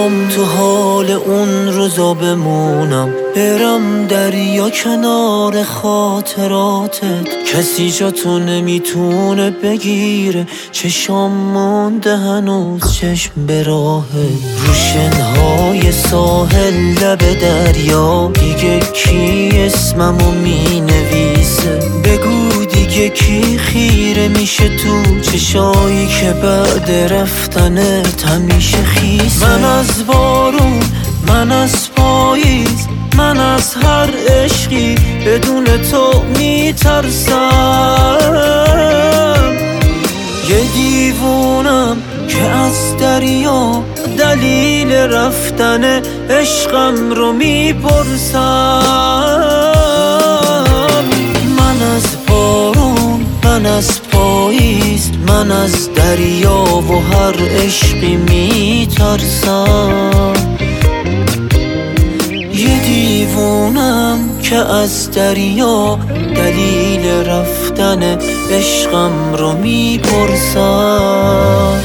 میخوام تو حال اون روزا بمونم، برم دریا کنار خاطراتت. کسی جا تو نمیتونه بگیره، چشام مونده هنوز چشم به راهت. روشنهای ساحل لب دریا، دیگه کی اسممو مینویسه؟ بگو دیگه کی خیره میشه تو چشایی که بعد رفتنت همیشه خیسه؟ من از بارون، من از پاییز، من از هر عشقی بدون تو میترسم. یه دیوونم که از دریا دلیل رفتن عشقم رو میپرسم. من از بارون، من از پاییز، من از دریا و هر عشقی میترسم. یه دیوونم که از دریا دلیل رفتن عشقم رو میپرسم.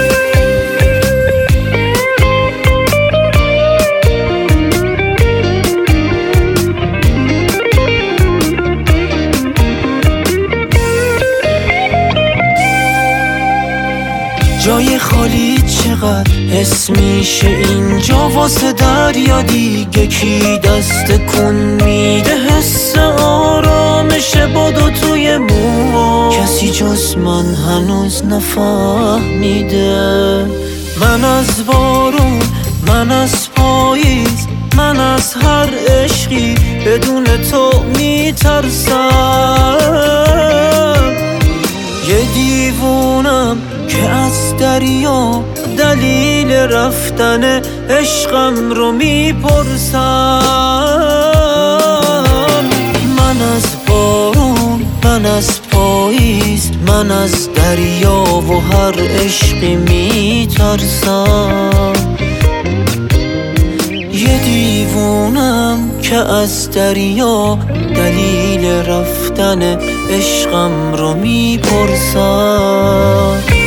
جای خالی چقدر حس میشه اینجا واسه دریا، دیگه کی دست کن میده حس آرامش بادو توی مو؟ کسی جز من هنوز نفهمیده. من از بارون، من از پاییز، من از هر عشقی بدون تو میترسم. یه دیوونم که از دریا دلیل رفتن عشقم رو میپرسم. من از بارون، من از پاییز، من از دریا و هر عشقی میترسم. یه دیوونم که از دریا دلیل رفتن عشقم رو میپرسم.